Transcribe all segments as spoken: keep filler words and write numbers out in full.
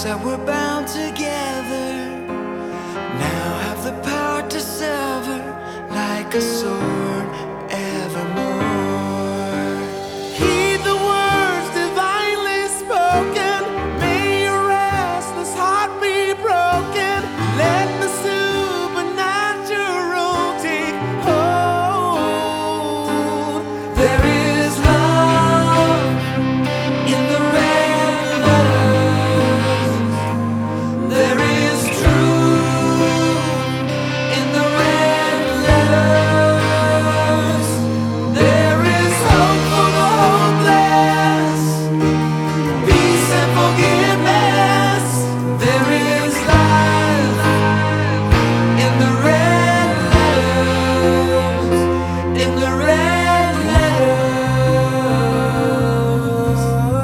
that were bound together now have the power to sever like a sword evermore. Heed the words divinely spoken. May your restless heart be broken. Let the supernatural take hold. There is love in the red letters. There is truth in the red letters. There is hope for the hopeless, peace and forgiveness. There is life in the red letters, in the red letters.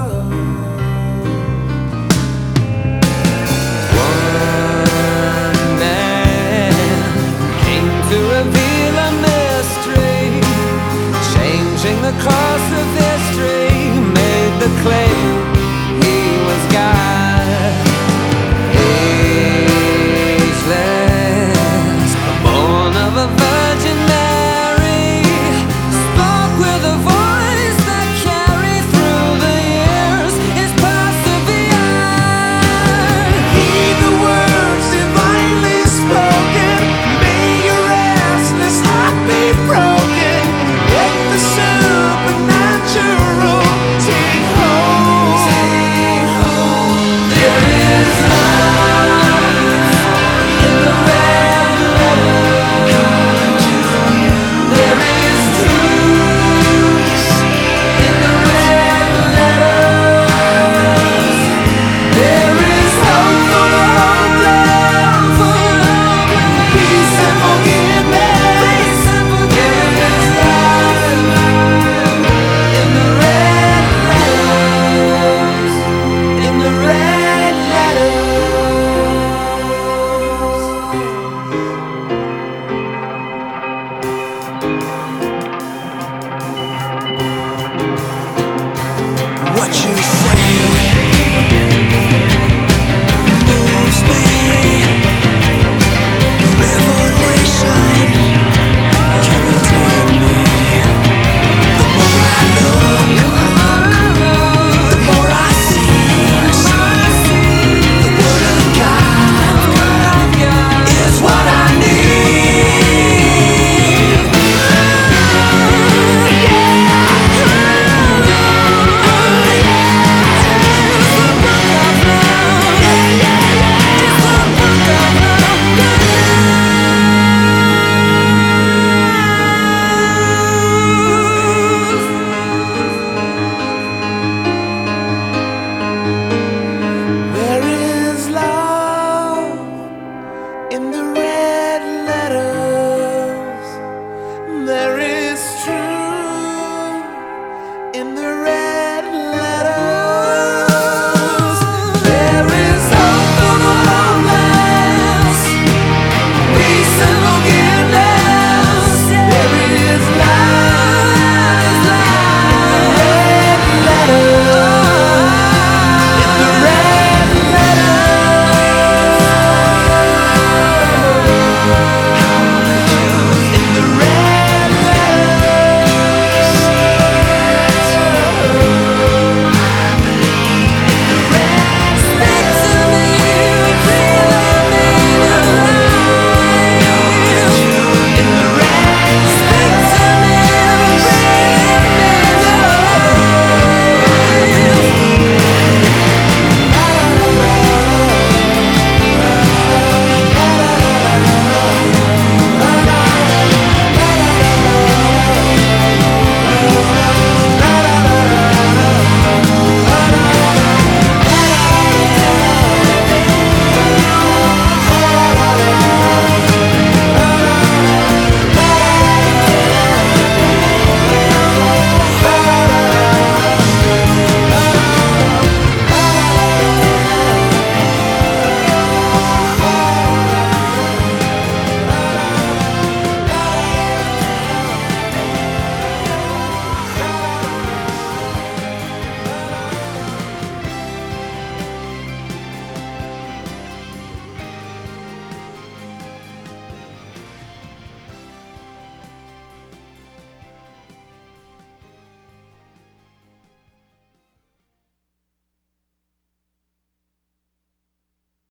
One man came to reveal a mystery, changing the course of history, made the claim